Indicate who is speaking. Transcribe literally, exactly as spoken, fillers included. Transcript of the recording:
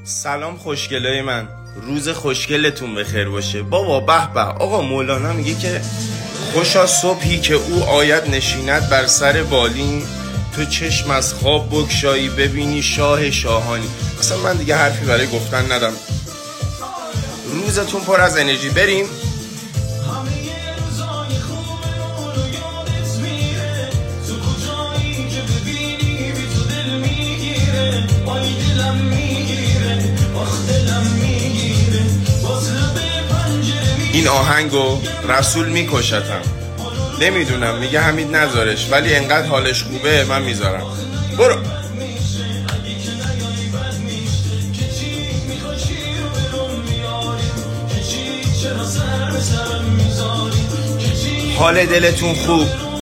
Speaker 1: سلام خوشگلای من، روز خوشگلتون بخیر باشه. بابا به به، آقا مولانا میگه که خوشا صبحی که او آید نشیند بر سر بالین، تو چشم از خواب بگشایی ببینی شاه شاهانی. اصلا من دیگه حرفی برای گفتن ندم. روزتون پر از انرژی. بریم. این آهنگو رسول میکشتم، نمیدونم، میگه حمید نذارش، ولی انقدر حالش خوبه من میذارم. برو. حال دلتون خوب؟